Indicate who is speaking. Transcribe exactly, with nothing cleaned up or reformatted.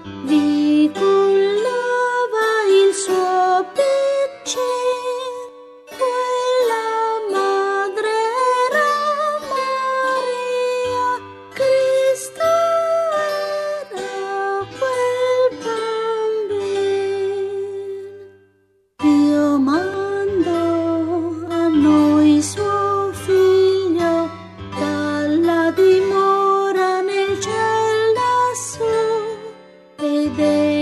Speaker 1: vi cullava il suo piacere, quella madre era Maria, Cristo era quel bambino. Dio mandò a noi suo figlio dalla dimora nel cielo lassù, ed